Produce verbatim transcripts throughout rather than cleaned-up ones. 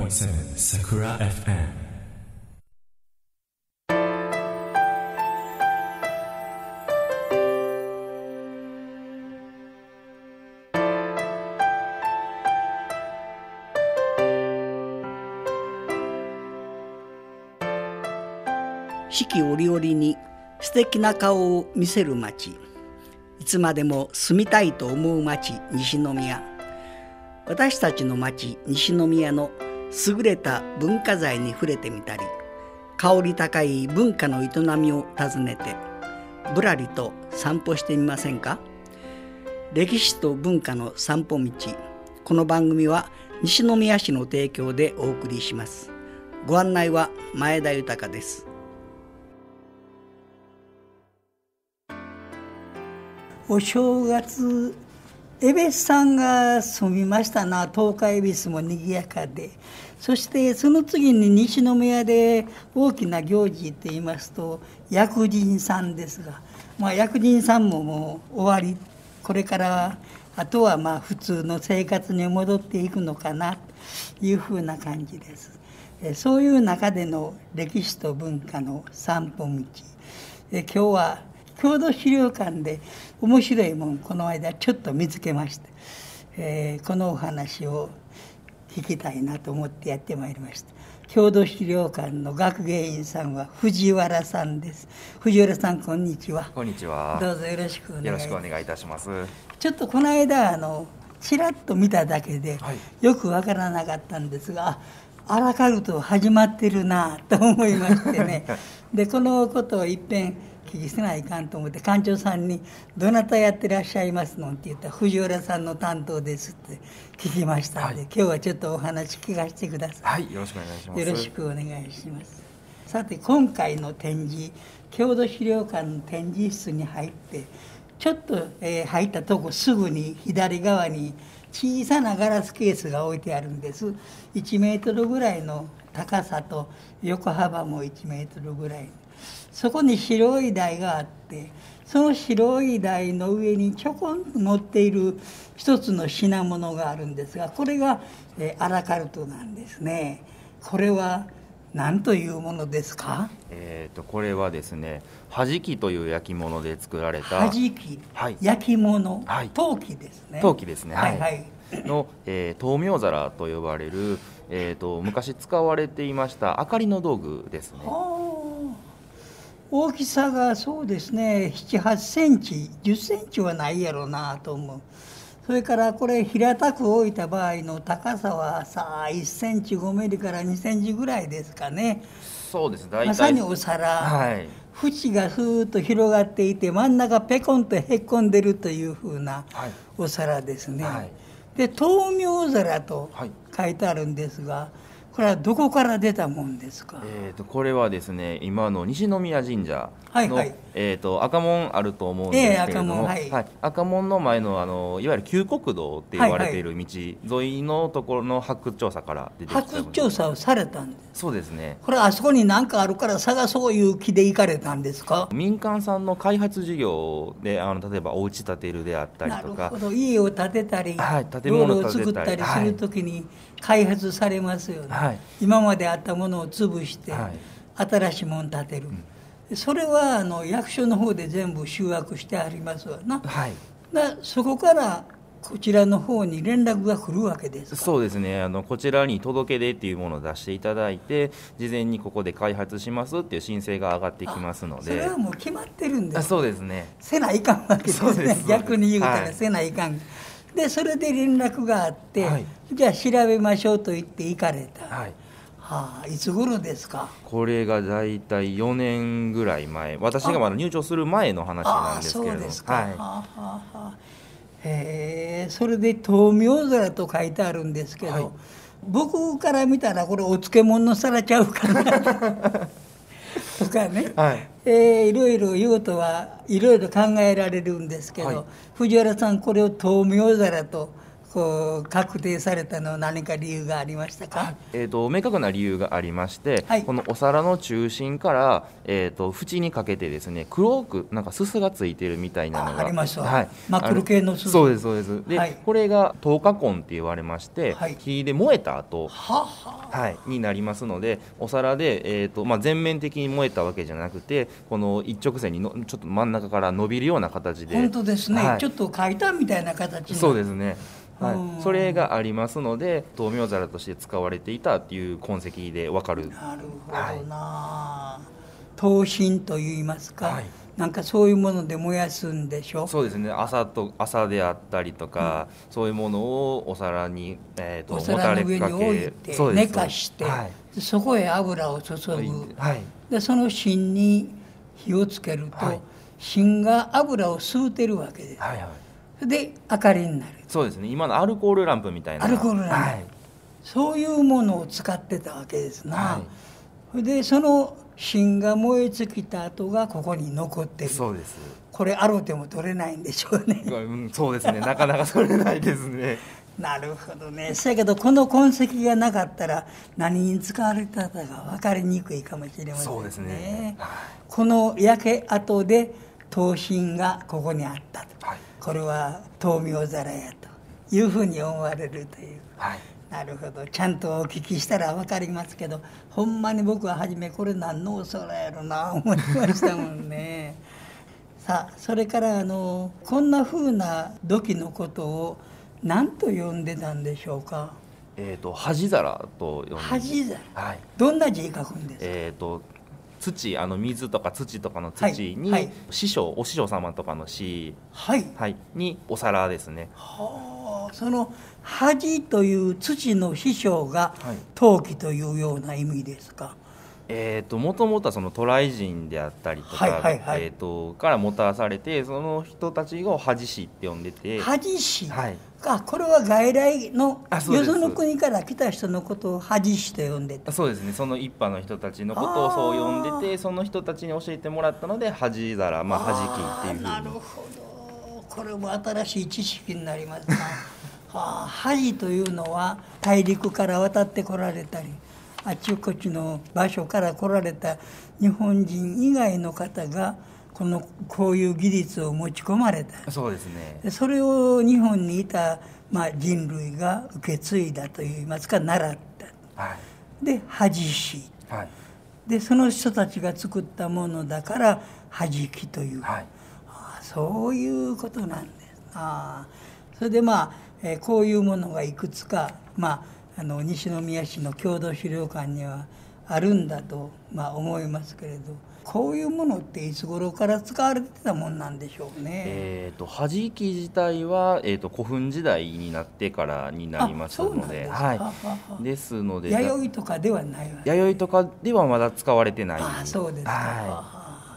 ーティーセブン Sakura エフエム。 四季折々に素敵な顔を見せる街、いつまでも住みたいと思う街、西宮。私たちの街、西宮の優れた文化財に触れてみたり、香り高い文化の営みを訪ねてぶらりと散歩してみませんか。歴史と文化の散歩道。この番組は西宮市の提供でお送りします。ご案内は前田豊です。お正月、恵比寿さんが住みましたな。東海恵比寿も賑やかで、そしてその次に西宮で大きな行事といいますと薬神さんですが、まあ、薬神さんももう終わり、これからあとはまあ普通の生活に戻っていくのかなというふうな感じです。そういう中での歴史と文化の散歩道、今日は郷土資料館で面白いもんこの間ちょっと見つけました、えー、このお話を聞きたいなと思ってやってまいりました。郷土資料館の学芸員さんは藤原さんです。藤原さん、こんにちは。 こんにちは。 どうぞよろしくお願いします。 よろしくお願いいたします。 ちょっとこの間あのちらっと見ただけで、はい、よくわからなかったんですが、アラカルト始まってるなと思いましてねでこのことをいっぺん聞きせないかんと思って館長さんに「どなたやってらっしゃいますの?」って言ったら「藤原さんの担当です」って聞きましたので、はい、今日はちょっとお話聞かせてください。 はい、よろしくお願いします。 よろしくお願いします。さて、今回の展示、郷土資料館の展示室に入ってちょっと、えー、入ったとこすぐに左側に小さなガラスケースが置いてあるんです。いちメートルぐらいの高さと横幅もいちメートルぐらい、そこに白い台があって、その白い台の上にちょこんと乗っている一つの品物があるんですが、これが、えー、アラカルトなんですね。これは何というものですか？ えー、とこれはですね、はじきという焼き物で作られたはじき、 はい、 焼き物、 はい、 陶器ですね。 陶器ですね、 はいはい、 の、えー、灯明皿と呼ばれる、えー、と昔使われていました明かりの道具ですね。 大きさがそうですね、ななはちセンチ、じゅっセンチはないやろうなと思う。それからこれ平たく置いた場合の高さはさあいっセンチごミリからにセンチぐらいですかね。 そうです、大体まさにお皿、はい、縁がふーっと広がっていて真ん中ペコンとへっこんでるというふうなお皿ですね、はい、で灯明皿と書いてあるんですが、これはどこから出たもんですか？ えー、とこれはですね、今の西宮神社の、 はいはい、 えー、と赤門あると思うんですけれども、えー 赤門、はいはい、赤門の前の、あのいわゆる旧国道って言われている道沿いのところの発掘調査から出てきた。 発掘調査をされたんです。 そうですね。 これあそこに何かあるから探そういう気で行かれたんですか？ 民間さんの開発事業で、あの例えばお家建てるであったりとか、 なるほど、家を建てたり、 はい、建物を道路を作ったりするときに開発されますよね、はい、今まであったものを潰して、はい、新しいものを建てる、うん、それはあの役所の方で全部集約してありますわな、はい、だそこからこちらの方に連絡が来るわけですか？ そうですね、あのこちらに届け出っていうものを出していただいて、事前にここで開発しますっていう申請が上がってきますので。 それはもう決まってるんです。 そうですね、 せないかんわけですね。逆に言うたらせないかん、はい、でそれで連絡があって、はい、じゃあ調べましょうと言って行かれた、はい、はあ、いつ頃ですか？ これがだいたいよねんぐらい前、私がまだ入庁する前の話なんですけれども。 そうですか、はい、はあはあ、へえ、それで灯明皿と書いてあるんですけど、はい、僕から見たらこれお漬物の皿ちゃうかなとかね、はい、えー、いろいろ用途はいろいろ考えられるんですけど、はい、藤原さんこれを灯明皿とこう確定されたのは何か理由がありましたか？ えー、と明確な理由がありまして、 はい、 このお皿の中心から、えー、と縁にかけてですね黒くなんかすすがついてるみたいなのがあ, ありますわ、 はい、 真っ黒系のすす。 そうですそうですで、はい、これが透過根って言われまして、はい、火で燃えた後、はは、はい、になりますので、お皿で、えーとまあ、全面的に燃えたわけじゃなくて、この一直線にのちょっと真ん中から伸びるような形で。 本当ですね、はい、ちょっと階段みたいな形に。 そうですね、はい、それがありますので灯明皿として使われていたっていう痕跡で分かる。 なるほどな、はい、灯芯といいますか、はい、なんかそういうもので燃やすんでしょ。 そうですね、朝と朝であったりとか、うん、そういうものをお皿に、えー、とお皿の上に置いて寝かして、はい、そこへ油を注ぐ、はい、でその芯に火をつけると、はい、芯が油を吸うてるわけです、はいはい、で明かりになる。 そうですね、今のアルコールランプみたいな。 アルコールランプ、はい、そういうものを使ってたわけですな、はい、でその芯が燃え尽きた後がここに残ってる。 そうです。 これ洗うても取れないんでしょうね、 うん、そうですね、なかなか取れないですねなるほどね。そやけどこの痕跡がなかったら何に使われてたか分かりにくいかもしれませんね。 そうですね、はい、 この焼け跡で灯芯がここにあったと、はい、これは灯明皿やというふうに思われるという、はい、なるほど。ちゃんとお聞きしたら分かりますけど、ほんまに僕は初めこれ何のお皿やろな思いましたもんねさあ、それからあのこんなふうな土器のことを何と呼んでたんでしょうか？ えーと恥皿と呼んで。 恥皿、 はい、 どんな字書くんですか？ えーと土、あの水とか土とかの土に、はいはい、師匠、お師匠様とかの師、はいはい、にお皿ですね。 はあ、その恥という土の師匠が陶器というような意味ですか？ えーと、もともとはその渡来人であったりとか、はいはいはい、えーとからもたらされて、その人たちを恥師って呼んでて。 恥師、はい、あ、これは外来のよその国から来た人のことを恥師と呼んでた。 そうですね、その一派の人たちのことをそう呼んでて、その人たちに教えてもらったので恥皿、まあ、恥器っていうふうに。 なるほど、これも新しい知識になりますなはあ、恥というのは大陸から渡ってこられたり、あちこちの場所から来られた日本人以外の方がこのこういう技術を持ち込まれた。 そうですね。 それを日本にいた、まあ、人類が受け継いだといいますか習った、はい、で恥師、はい、でその人たちが作ったものだから恥器という、はい、あ、そういうことなんです。あ、それでまあ、えー、こういうものがいくつか、まああの西宮市の郷土資料館にはあるんだと、まあ、思いますけれど、こういうものっていつ頃から使われてたもんなんでしょうね。 えーと恥器自体は、えーと古墳時代になってからになりますので、はい、ですので弥生とかではないわけ、 弥生とかではまだ使われてない。 あ、そうですか、 はい、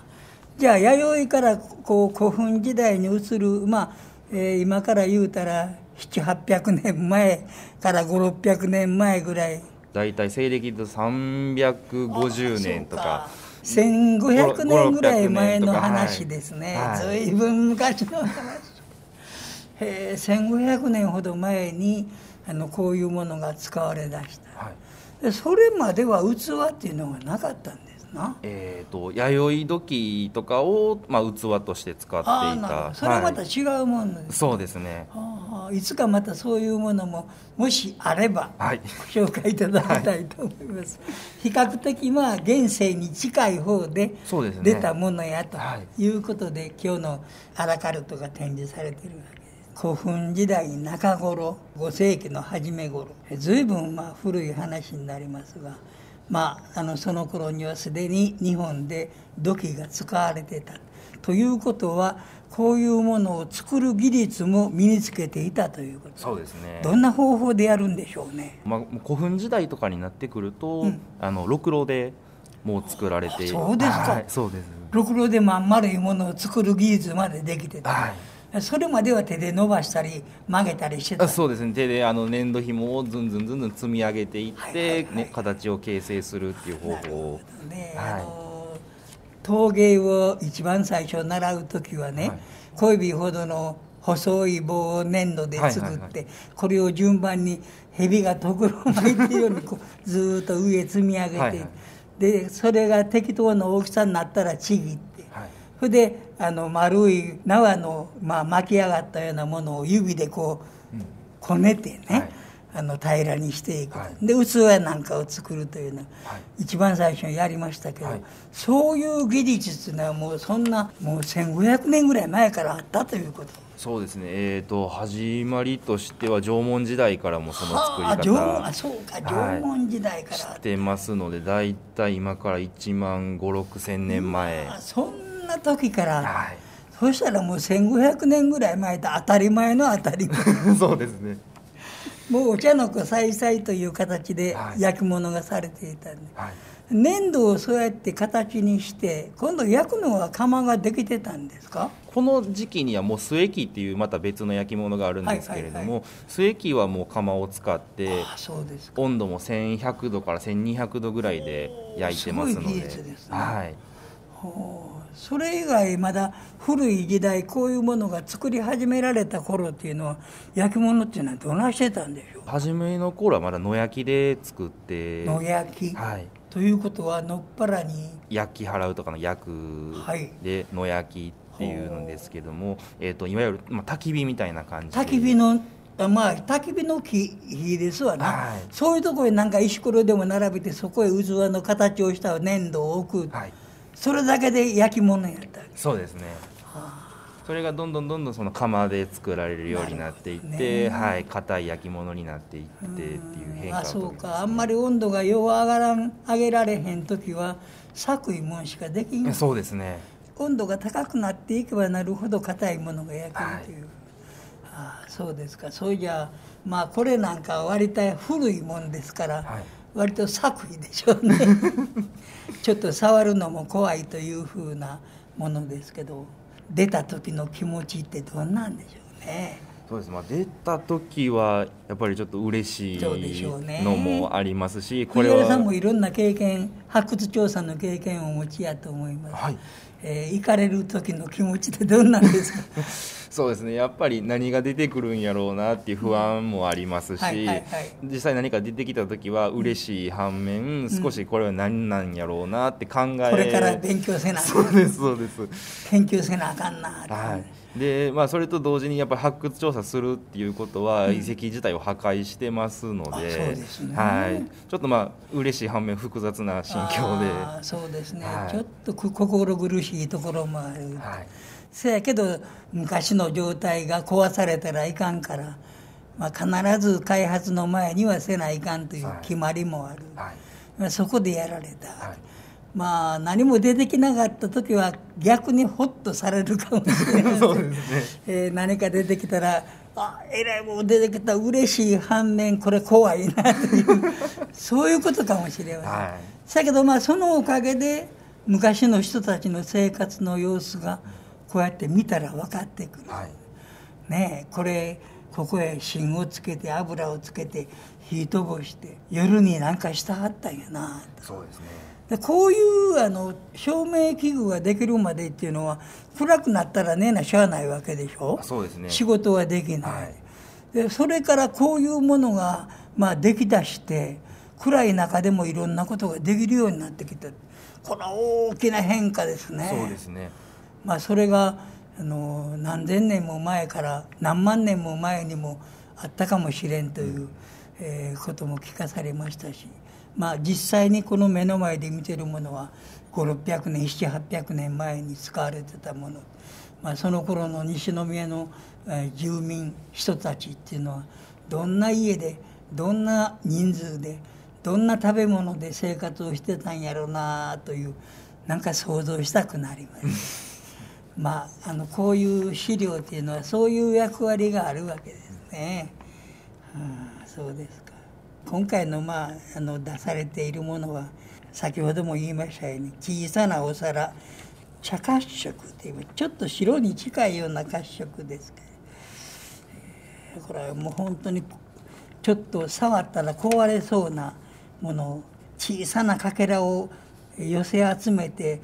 じゃあ弥生からこう古墳時代に移る、まあえー、今から言うたらななひゃくはっぴゃくねんまえからごひゃくろっぴゃくねんまえぐらい、 だいたい西暦でさんびゃくごじゅうねんとかせんごひゃくねんぐらい前の話ですね、はい、ずいぶん昔の話えー、せんごひゃくねんほど前にあのこういうものが使われだした、はい、でそれまでは器っていうのがなかったんですな。 えー、と弥生土器とかを、まあ、器として使っていた。 あ、なるほど、それはまた違うものです、ね、はい、 そうですね、 はあ、いつかまたそういうものももしあれば、はい、ご紹介いただきたいと思います、はい、比較的まあ現世に近い方で出たものやということで、ね、今日のアラカルトが展示されているわけです。古墳時代中頃、ごせいきの初め頃、随分まあ古い話になりますが、まあ、あのその頃にはすでに日本で土器が使われてたということは、こういうものを作る技術も身につけていたということ。 そうですね。 どんな方法でやるんでしょうね。 まあ、古墳時代とかになってくると、うん、あのろくろでもう作られている。 そうですか、はい、 そうです。 ろくろでまん丸いものを作る技術までできてた、はい、それまでは手で伸ばしたり曲げたりしてた。 そうですね、手であの粘土紐をずんずんずんずん積み上げていって、はいはいはい、ね、形を形成するっていう方法を、 ね、はい、あの陶芸を一番最初習う時はね、はい、小指ほどの細い棒を粘土で作って、はいはいはい、これを順番に蛇がとぐろ巻いてるようにこうずっと上積み上げて、はいはい、でそれが適当な大きさになったらちぎって、はい、それであの丸い縄の、まあ、巻き上がったようなものを指でこう、うん、こねてね、はい、あの平らにしていく、はい、で器なんかを作るというのは、はい、一番最初にやりましたけど、はい、そういう技術というのはもうそんなもうせんごひゃくねんぐらい前からあったということ。 そうですね、えーと、始まりとしては縄文時代からもその作り方、 はあ、あそうか縄文時代から、 はい、してますので、だいたい今からいちまんご、ろくせんねんまえ、 そんな時から、はい、そしたらもうせんごひゃくねんぐらい前と当たり前の当たり前そうですね、 もうお茶の子さいさいという形で焼き物がされていたんで、はい、粘土をそうやって形にして今度焼くのは窯ができてたんですか？ この時期にはもう須恵器っていうまた別の焼き物があるんですけれども、はいはいはい、須恵器はもう窯を使って温度もせんひゃくどからせんにひゃくどぐらいで焼いてますので、すごい技術ですね、はい、 ほうそれ以外まだ古い時代こういうものが作り始められた頃っていうのは焼き物っていうのはどないしてたんでしょう？ 初めの頃はまだ野焼きで作って、 野焼き、はい、ということはのっぱらに焼き払うとかの焼くで野焼きっていうんですけども、はい、えーと、いわゆる、まあ、焚き火みたいな感じで、 焚き火のまあ焚き火の木火ですわな、はい、そういうところになんか石ころでも並べてそこへ器の形をした粘土を置く、はい、それだけで焼き物やったわけ。 そうですね、はあ、それがどんどんどんどんその窯で作られるようになっていって、はい、硬い焼き物になっていってっていう変化を、ね、あそうか、あんまり温度がよう上がらん上げられへん時は作為もんしかできん。 そうですね、 温度が高くなっていけばなるほど硬いものが焼けるという、はい、ああそうですか。そうじゃまあこれなんか割と古いもんですから、はい、割と作為でしょうねちょっと触るのも怖いというふうなものですけど、出た時の気持ちってどんなんでしょうね。 そうです、まあ、出た時はやっぱりちょっと嬉しいのもありますし、 これは藤原さんもいろんな経験、発掘調査の経験をお持ちやと思います、はい、えー、行かれる時の気持ちってどんなんですか？ そうですね、やっぱり何が出てくるんやろうなっていう不安もありますし、はいはいはい、実際何か出てきた時は嬉しい反面、うん、少しこれは何なんやろうなって考え、 これから勉強せなあかん、 そうですそうです、 研究せなあかんなって、 はい、でまあ、それと同時にやっぱり発掘調査するっていうことは遺跡自体を破壊してますので、うん、そうですね、はい、ちょっとまあ嬉しい反面複雑な心境で、 あそうですね、はい、ちょっと心苦しいところもある、はい、せやけど昔の状態が壊されたらいかんから、まあ、必ず開発の前にはせないかんという決まりもある、はいはい、まあ、そこでやられた、はい、まあ何も出てきなかった時は逆にホッとされるかもしれないそうですね、えー、何か出てきたらあえらいもん出てきた嬉しい反面これ怖いなというそういうことかもしれません、はい、だけどまあそのおかげで昔の人たちの生活の様子がこうやって見たら分かってくる、はい、ねえこれここへ芯をつけて油をつけて火とぼして夜になんかしたはったんやな。 そうですね、 でこういうあの照明器具ができるまでっていうのは暗くなったらねえなしゃあないわけでしょ。 そうですね、 仕事はできない、はい、でそれからこういうものが、まあ、できだして暗い中でもいろんなことができるようになってきた。この大きな変化ですね。 そうですね、 まあ、それがあの何千年も前から何万年も前にもあったかもしれんという、うん、えー、ことも聞かされましたし、まあ、実際にこの目の前で見てるものはごひゃくろっぴゃくねんななひゃくはっぴゃくねんまえに使われてたもの、まあ、その頃の西宮の、えー、住民人たちっていうのはどんな家でどんな人数でどんな食べ物で生活をしてたんやろうなというなんか想像したくなりますまあ、あのこういう資料っていうのはそういう役割があるわけですね、うん、そうですか。今回の,、まあ、あの出されているものは先ほども言いましたように小さなお皿茶褐色というちょっと白に近いような褐色ですけど、えー、これはもう本当にちょっと触ったら壊れそうなものを小さなかけらを寄せ集めて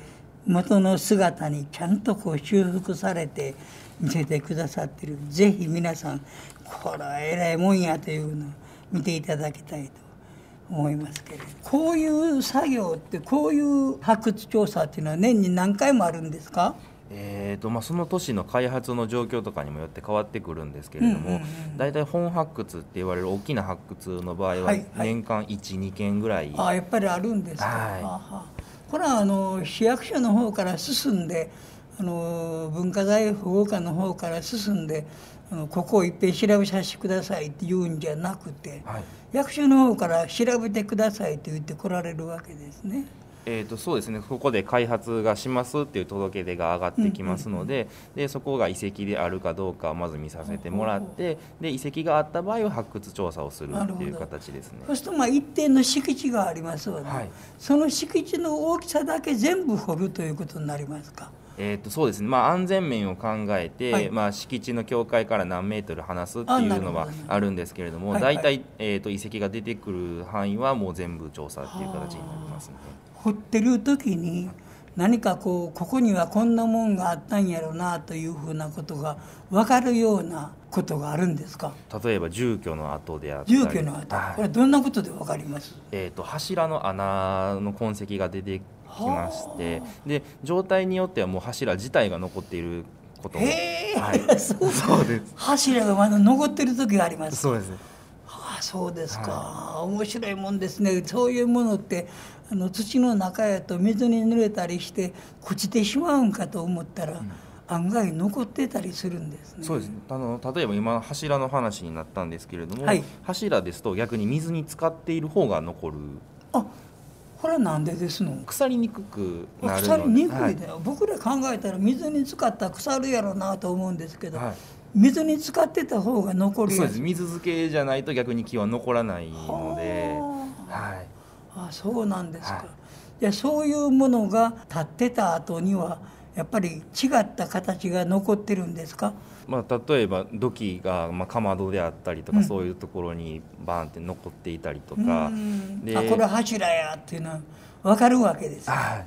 元の姿にちゃんとこう修復されて見せてくださっている。ぜひ皆さんこれは偉いもんやというのを見ていただきたいと思いますけれど、こういう作業ってこういう発掘調査っていうのは年に何回もあるんですか？ えーとまあ、その都市の開発の状況とかにもよって変わってくるんですけれども、うんうんうん、だいたい本発掘って言われる大きな発掘の場合は年間いち、にけんぐらい、 あやっぱりあるんですか、はい、ははこれはあの市役所の方から進んであの文化財保護課の方から進んであのここをいっぺん調べさせてくださいって言うんじゃなくて、はい、役所の方から調べてくださいと言って来られるわけですね。 えー、とそうですね、ここで開発がしますっていう届け出が上がってきますので、うんうんうん、でそこが遺跡であるかどうかをまず見させてもらって、で遺跡があった場合は発掘調査をするっていう形ですね。 そうするとまあ一定の敷地がありますので、はい、その敷地の大きさだけ全部掘るということになりますか？ えー、とそうですね、まあ、安全面を考えて、はい、まあ、敷地の境界から何メートル離すっていうのはあるんですけれども、大体、はいはい、えー、と遺跡が出てくる範囲はもう全部調査っていう形になりますね。 掘ってる時に何かこうここにはこんなもんがあったんやろうなというふうなことが分かるようなことがあるんですか？ 例えば住居の跡であったり。 住居の跡、はい、これどんなことで分かります？ えー、と柱の穴の痕跡が出てきまして、で状態によってはもう柱自体が残っていることも、 へー、はい、そうそうです。柱がまだ残ってる時があります。 そうですね。 はあ、そうですか、はい、面白いもんですね。そういうものってあの土の中やと水に濡れたりして朽ちてしまうんかと思ったら、うん、案外残ってたりするんですね。 そうです。あの例えば今柱の話になったんですけれども、はい、柱ですと逆に水に浸かっている方が残る。 あ、これはなんでですの？ 腐りにくくなるので。 腐りにくいだよ、はい、僕ら考えたら水に浸かったら腐るやろうなと思うんですけど、はい、水に浸かってた方が残りやすい。 そうです。水漬けじゃないと逆に木は残らないので、はい、 あ、そうなんですか、はい、いやそういうものが立ってた後にはやっぱり違った形が残ってるんですか？ まあ、例えば土器が、まあ、かまどであったりとか、うん、そういうところにバーンって残っていたりとか、 であこれ柱やっていうのは分かるわけです、はい、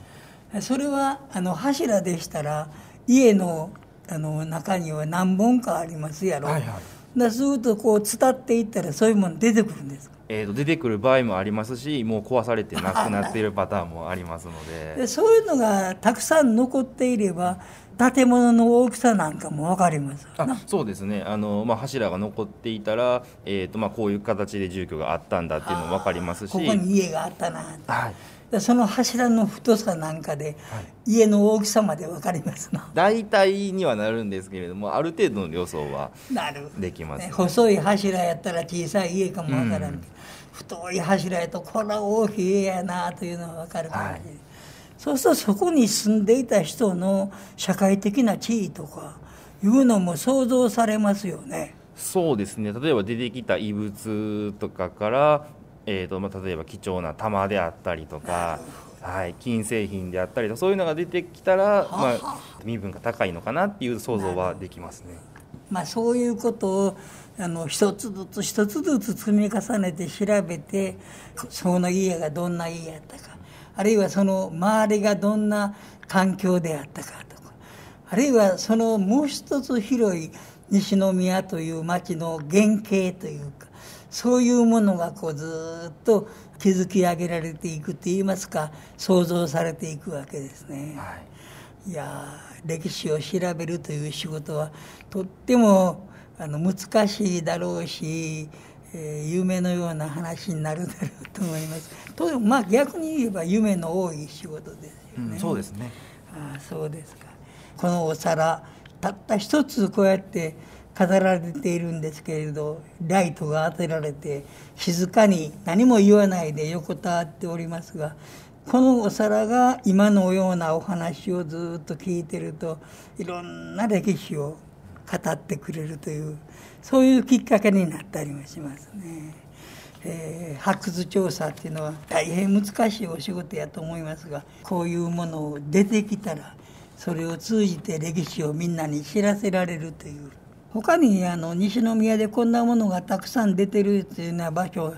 それはあの柱でしたら家の、あの中には何本かありますやろ、はいはい、だずっとこう伝っていったらそういうもの出てくるんですか？ えー、と出てくる場合もありますし、もう壊されてなくなっているパターンもありますの で, でそういうのがたくさん残っていれば建物の大きさなんかも分かります。 あ、そうですね。あの、まあ、柱が残っていたら、えーとまあ、こういう形で住居があったんだっていうのも分かりますし、 ここに家があったな、 はい、 でその柱の太さなんかで、はい、家の大きさまで分かりますな。 大体にはなるんですけれども、ある程度の予想はできます、 ね、細い柱やったら小さい家かも分からんけど、うん、太い柱やとこれは大きい家やなというのは分かるかもしれない、はい、そうするとそこに住んでいた人の社会的な地位とかいうのも想像されますよね。 そうですね。例えば出てきた遺物とかから、えーとまあ、例えば貴重な玉であったりとか、はい、金製品であったりとかそういうのが出てきたら、まあ、身分が高いのかなっていう想像はできますね。 まあ、そういうことをあの一つずつ一つずつ積み重ねて調べて、その家がどんな家やったか、あるいはその周りがどんな環境であったかとか、あるいはそのもう一つ広い西宮という町の原型というか、そういうものがこうずっと築き上げられていくといいますか、想像されていくわけですね、はい、いや歴史を調べるという仕事はとってもあの難しいだろうし、えー、夢のような話になるだろうと思います。とまあ逆に言えば夢の多い仕事ですよね、 うん、そうですね。 ああ、そうですか。このお皿たった一つこうやって飾られているんですけれど、ライトが当てられて静かに何も言わないで横たわっておりますが、このお皿が今のようなお話をずっと聞いてるといろんな歴史を語ってくれるという、そういうきっかけになったりもしますね。えー、発掘調査っていうのは大変難しいお仕事やと思いますが、こういうものを出てきたらそれを通じて歴史をみんなに知らせられるという。他にあの西宮でこんなものがたくさん出てるというような場所は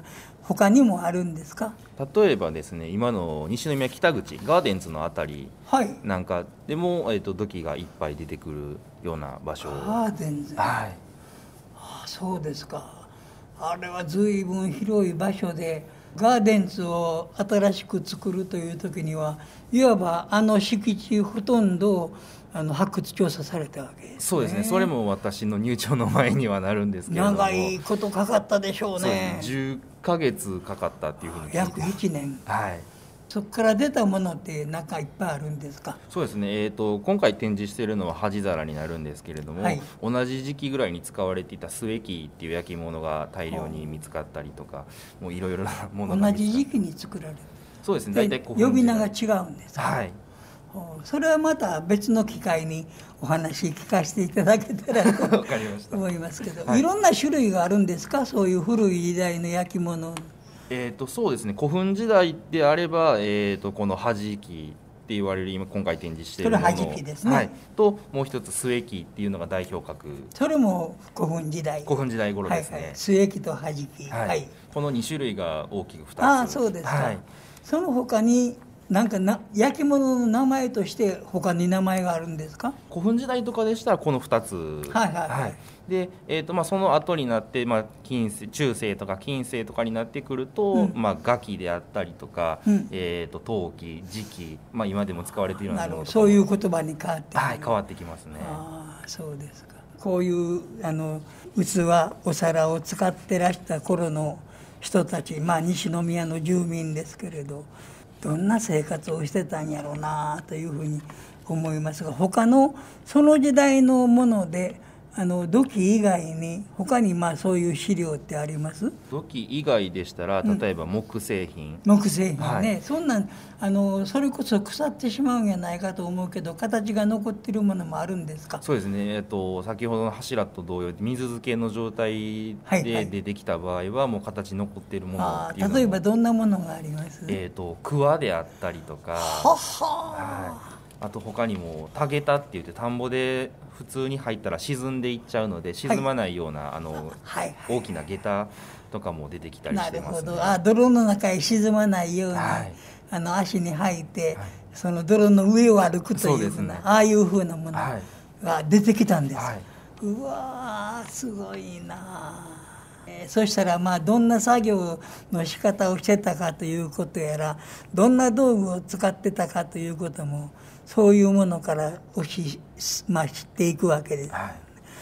他にもあるんですか？ 例えばですね、今の西宮北口ガーデンズのあたりなんかでも、はい、えー、と土器がいっぱい出てくるような場所。 ガーデンズ、はい、あ、そうですか。あれは随分広い場所で、ガーデンズを新しく作るという時にはいわばあの敷地ほとんどあの発掘調査されたわけですね。 そうですね。それも私の入庁の前にはなるんですけれども、 長いことかかったでしょうね。 そうですね、じゅっかげつかかったっていうふうに聞いて、 約いちねん、 はい、 そこから出たものってなんかいっぱいあるんですか？ そうですね、えー、と今回展示しているのは恥皿になるんですけれども、はい、同じ時期ぐらいに使われていた末木っていう焼き物が大量に見つかったりとか、もういろいろなものが見つかった。 同じ時期に作られる。 そうですね、大体古呼び名が違うんですか？ はい、 それはまた別の機会にお話聞かせていただけたらと思いますけど、はい、いろんな種類があるんですか？そういう古い時代の焼き物。 えー、とそうですね、古墳時代であれば、えー、とこの恥木って言われる今今回展示しているもの、 それは恥木ですね、 はい、ともう一つ末木っていうのが代表格。 それも古墳時代古墳時代頃ですね、はいはい、 末木と恥木、 はいはい、このに種類が大きくふたつ。 ああ、そうですか、はい、その他になんかな焼き物の名前として他に名前があるんですか？ 古墳時代とかでしたらこのふたつ、 はいはいはい、はい、 でえーとまあ、その後になって、まあ、近世中世とか近世とかになってくると、うん、まあ、画器であったりとか、うん、えー、と陶器、磁器、まあ、今でも使われているようなものとか、 そういう言葉に変わって、 はい、変わってきますね。 ああ、そうですか。こういうあの器、お皿を使ってらした頃の人たち、まあ、西宮の住民ですけれど、どんな生活をしてたんやろうなというふうに思いますが、他のその時代のものであの土器以外に他にまあそういう資料ってあります？ 土器以外でしたら例えば木製品、 うん、木製品ね、はい、そんなんあのそれこそ腐ってしまうんやないかと思うけど形が残ってるものもあるんですか？ そうですね、えっと、先ほどの柱と同様水漬けの状態で出てきた場合はもう形残っているものっていうのも、 例えばどんなものがあります？ えっと、桑であったりとか、はは、 はい、あと他にもタゲタって言って田んぼで普通に入ったら沈んでいっちゃうので沈まないような、はい、あのはいはい、大きな下駄とかも出てきたりしてますね。 なるほど。あ、泥の中へ沈まないように、はい、あの足に履いて、はい、その泥の上を歩くというふうな、ね、ああいうふうなものが出てきたんです、はい、うわー、すごいな。えー、そしたらまあどんな作業の仕方をしてたかということやら、どんな道具を使ってたかということもそういうものからおし、まあ、知っていくわけです、はい、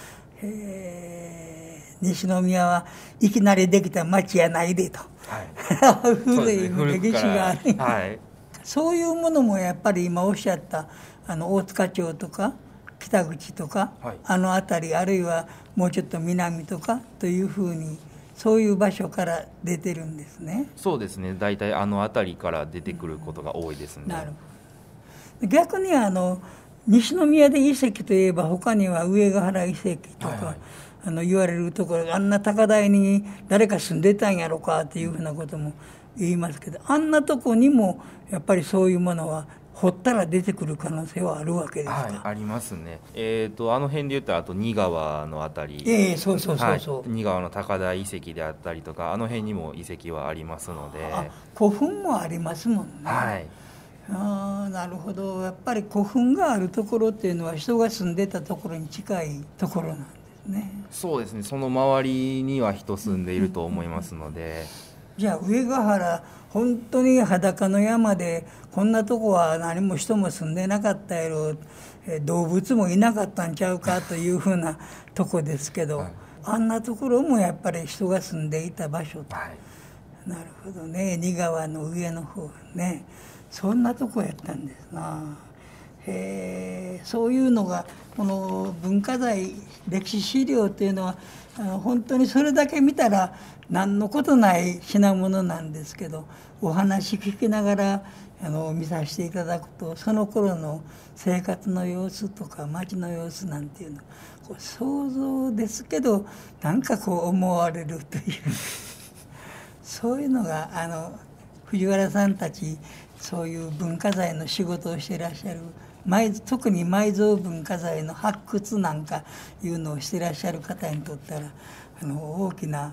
えー、西宮はいきなりできた町やないでと、はい、古い歴史がある、はい、そういうものもやっぱり今おっしゃったあの大塚町とか北口とか、はい、あの辺りあるいはもうちょっと南とかというふうにそういう場所から出てるんですね。 そうですね、大体あの辺りから出てくることが多いですね、うん、なるほど。逆にあの西宮で遺跡といえば他には上ヶ原遺跡とか、はいはい、あの言われるところ、あんな高台に誰か住んでたんやろかっていうふうなことも言いますけど、あんなとこにもやっぱりそういうものは掘ったら出てくる可能性はあるわけですか？ はい、ありますね。えーと、あの辺で言ったらあと仁川のあたり、 えー、そうそうそうそう、はい、 仁川の高台遺跡であったりとか、あの辺にも遺跡はありますので。 あ、古墳もありますもんね。 はい、 あ、なるほど。やっぱり古墳があるところっていうのは人が住んでたところに近いところなんですね。 そうですね、その周りには人住んでいると思いますので、うんうんうん、 じゃあ上ヶ原本当に裸の山でこんなとこは何も人も住んでなかったやろ、動物もいなかったんちゃうかというふうなとこですけど、はい、あんなところもやっぱり人が住んでいた場所と、はい、なるほどね。仁川の上の方ね、そんなとこやったんですな。へえ、そういうのがこの文化財歴史資料っていうのは本当にそれだけ見たら何のことない品物なんですけど、お話聞きながらあの見させていただくと、その頃の生活の様子とか街の様子なんていうのこう想像ですけどなんかこう思われるというそういうのがあの藤原さんたちそういう文化財の仕事をしていらっしゃる、特に埋蔵文化財の発掘なんかいうのをしていらっしゃる方にとったらあの大きな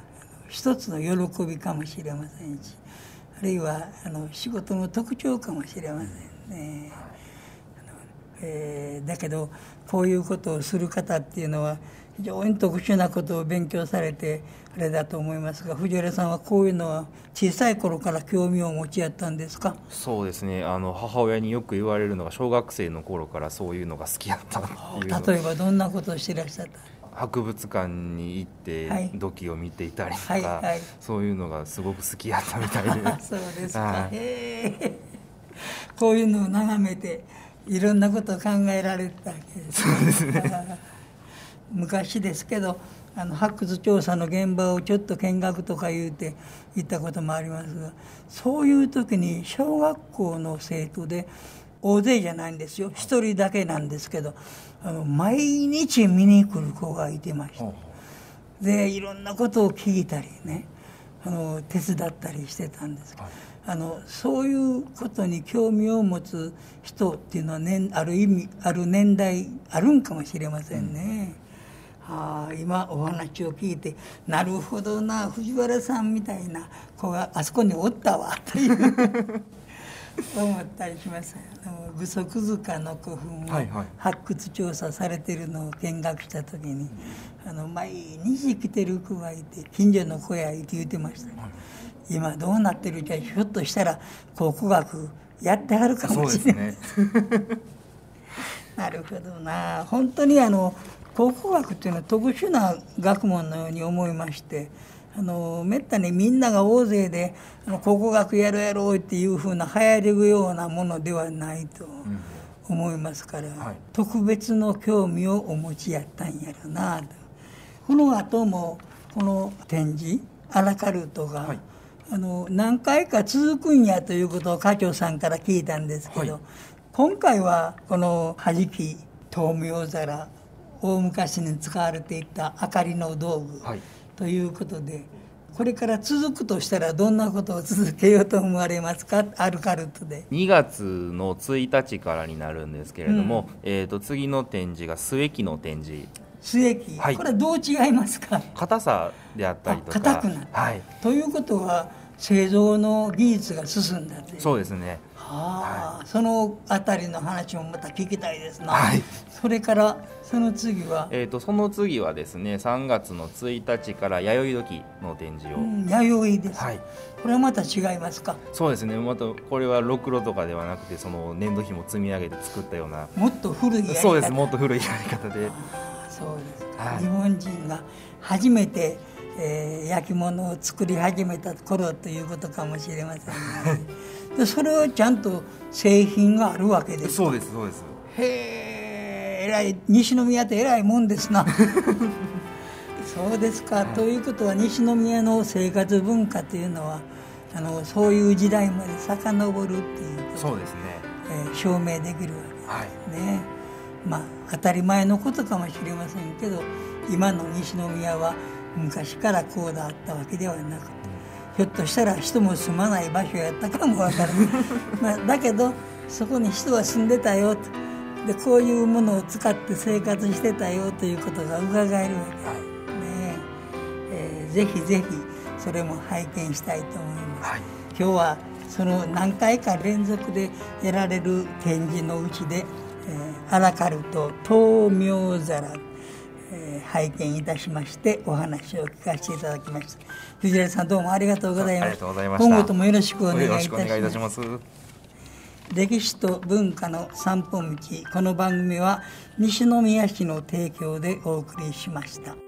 一つの喜びかもしれませんし、あるいはあの仕事の特徴かもしれませんね。あのえー、だけどこういうことをする方っていうのは非常に特殊なことを勉強されてあれだと思いますが、藤原さんはこういうのは小さい頃から興味を持ち合ったんですか？ そうですね、あの母親によく言われるのが、小学生の頃からそういうのが好きだったっていうの。 例えばどんなことをしてらっしゃった？ 博物館に行って土器を見ていたりとか、はいはいはい、そういうのがすごく好きだったみたいでそうですか、はい、へこういうのを眺めていろんなことを考えられたわけですね。 そうですね昔ですけど、あの発掘調査の現場をちょっと見学とか言うて行ったこともありますが、そういう時に小学校の生徒で大勢じゃないんですよ、一人だけなんですけど、あの毎日見に来る子がいてました。でいろんなことを聞いたりね、あの手伝ったりしてたんですけど、あのそういうことに興味を持つ人っていうのは、ね、ある意味ある年代あるんかもしれませんね。うん、あ今お話を聞いて、なるほどな、藤原さんみたいな子があそこにおったわという思ったりします。あの具足塚の古墳を発掘調査されているのを見学した時に、あの毎日来てる子がいて、近所の子やいて言ってました、ね、今どうなってるか、ひょっとしたら考古学やってはるかもしれない。そうですねなるほどな。本当にあの考古学っていうのは特殊な学問のように思いまして、あのめったにみんなが大勢であの考古学やろうやろうっていうふうな流行るようなものではないと思いますから、うんはい、特別の興味をお持ちやったんやろなと。この後もこの展示アラカルトが、はい、あの何回か続くんやということを課長さんから聞いたんですけど、はい、今回はこのはじき灯明皿、大昔に使われていた明かりの道具、はい、ということで、これから続くとしたらどんなことを続けようと思われますか？アルカルトでにがつのついたちからになるんですけれども、うん、えー、と次の展示が末木の展示。 末木、はい、これはどう違いますか？ 硬さであったりとか、 硬くなった、はい、ということは製造の技術が進んだという。 そうですね。 はあ、はい、そのあたりの話もまた聞きたいですな、 はい、 それからその次は、 えー、とその次はですね、さんがつのついたちから弥生土器の展示を、うん、 弥生です、 はい、 これはまた違いますか？ そうですね、またこれはろくろとかではなくて、その粘土費も積み上げて作ったような、 もっと古いやり方。 そうです、もっと古いやり方で。 あ、そうですか、 はい、 日本人が初めて、えー、焼き物を作り始めた頃ということかもしれませんねでそれはちゃんと製品があるわけですか？ そうです、そうです。 へえ、えらい、西宮ってえらいもんですなそうですか、はい、ということは西宮の生活文化というのはあのそういう時代まで遡るっていうこと、 そうですね、 えー、証明できるわけですね、はい、まあ当たり前のことかもしれませんけど、今の西宮は昔からこうだったわけではなくて、ひょっとしたら人も住まない場所やったかもわからないまあだけどそこに人は住んでたよと、でこういうものを使って生活してたよということが伺えるわけです、はい、ねえー、ぜひぜひそれも拝見したいと思います、はい、今日はその何回か連続でやられる展示のうちで、えー、アラカルト灯明皿、えー、拝見いたしましてお話を聞かせていただきました。藤原さん、どうもありがとうございました。 ありがとうございました。 今後ともよろしくお願いいたします。 よろしくお願いいたします。 歴史と文化の散歩道、この番組は西宮市の提供でお送りしました。